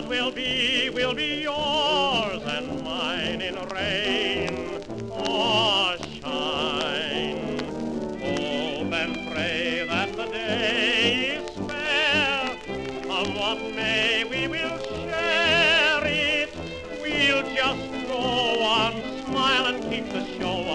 will be yours and mine in rain or shine. Hope and pray that the day is fair. Come what may, we will share it. We'll just go on, smile and keep the show